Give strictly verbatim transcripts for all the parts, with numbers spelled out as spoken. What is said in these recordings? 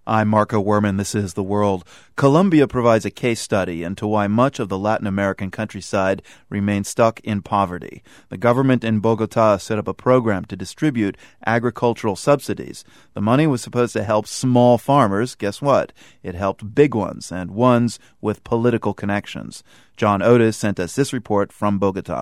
I'm Marco Werman. This is The World. Colombia provides a case study into why much of the Latin American countryside remains stuck in poverty. The government in Bogota set up a program to distribute agricultural subsidies. The money was supposed to help small farmers. Guess what? It helped big ones and ones with political connections. John Otis sent us this report from Bogota.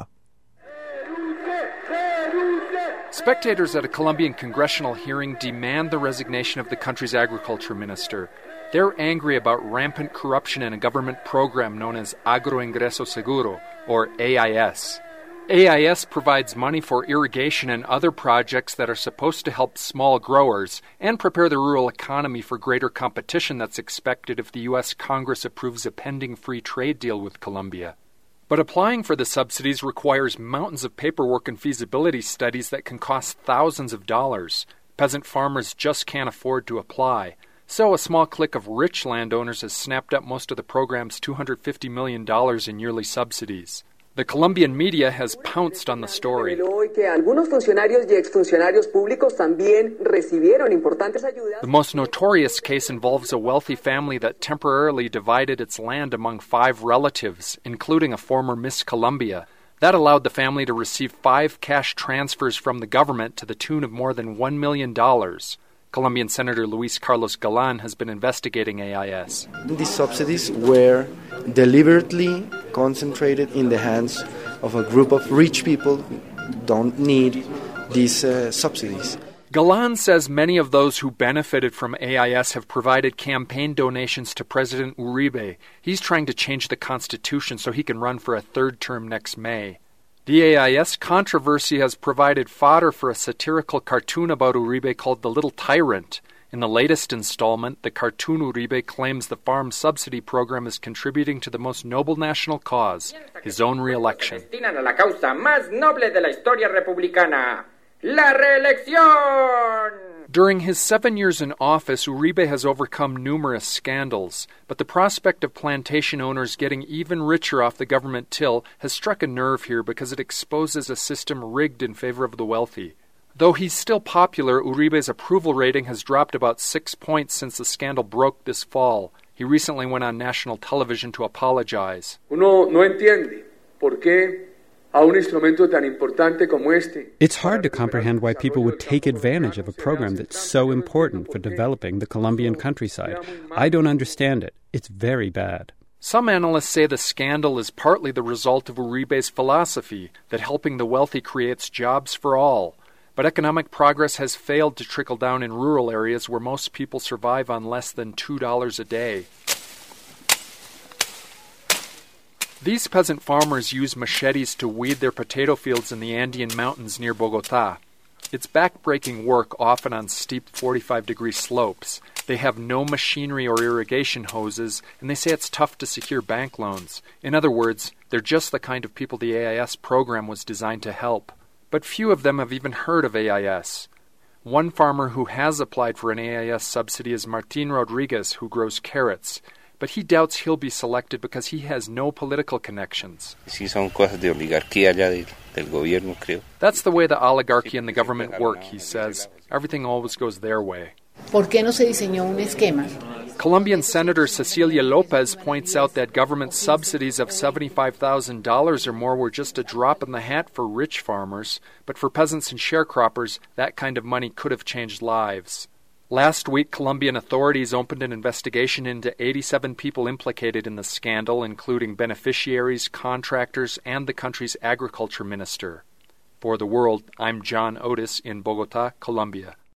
Spectators at a Colombian congressional hearing demand the resignation of the country's agriculture minister. They're angry about rampant corruption in a government program known as Agroingreso Seguro, or A I S. A I S provides money for irrigation and other projects that are supposed to help small growers and prepare the rural economy for greater competition that's expected if the U S Congress approves a pending free trade deal with Colombia. But applying for the subsidies requires mountains of paperwork and feasibility studies that can cost thousands of dollars. Peasant farmers just can't afford to apply. So a small clique of rich landowners has snapped up most of the program's two hundred fifty million dollars in yearly subsidies. The Colombian media has pounced on the story. The most notorious case involves a wealthy family that temporarily divided its land among five relatives, including a former Miss Colombia. That allowed the family to receive five cash transfers from the government to the tune of more than one million dollars. Colombian Senator Luis Carlos Galan has been investigating A I S. These subsidies were deliberately concentrated in the hands of a group of rich people who don't need these uh, subsidies. Galan says many of those who benefited from A I S have provided campaign donations to President Uribe. He's trying to change the constitution so he can run for a third term next May. The A I S controversy has provided fodder for a satirical cartoon about Uribe called The Little Tyrant. In the latest installment, the cartoon Uribe claims the farm subsidy program is contributing to the most noble national cause, his own re-election. During his seven years in office, Uribe has overcome numerous scandals, but the prospect of plantation owners getting even richer off the government till has struck a nerve here because it exposes a system rigged in favor of the wealthy. Though he's still popular, Uribe's approval rating has dropped about six points since the scandal broke this fall. He recently went on national television to apologize. Uno no entiende por qué. It's hard to comprehend why people would take advantage of a program that's so important for developing the Colombian countryside. I don't understand it. It's very bad. Some analysts say the scandal is partly the result of Uribe's philosophy that helping the wealthy creates jobs for all. But economic progress has failed to trickle down in rural areas where most people survive on less than two dollars a day. These peasant farmers use machetes to weed their potato fields in the Andean mountains near Bogota. It's backbreaking work, often on steep forty-five degree slopes. They have no machinery or irrigation hoses, and they say it's tough to secure bank loans. In other words, they're just the kind of people the A I S program was designed to help. But few of them have even heard of A I S. One farmer who has applied for an A I S subsidy is Martin Rodriguez, who grows carrots. But he doubts he'll be selected because he has no political connections. That's the way the oligarchy and the government work, he says. Everything always goes their way. Colombian Senator Cecilia Lopez points out that government subsidies of seventy-five thousand dollars or more were just a drop in the hat for rich farmers, but for peasants and sharecroppers, that kind of money could have changed lives. Last week, Colombian authorities opened an investigation into eighty-seven people implicated in the scandal, including beneficiaries, contractors, and the country's agriculture minister. For The World, I'm John Otis in Bogota, Colombia.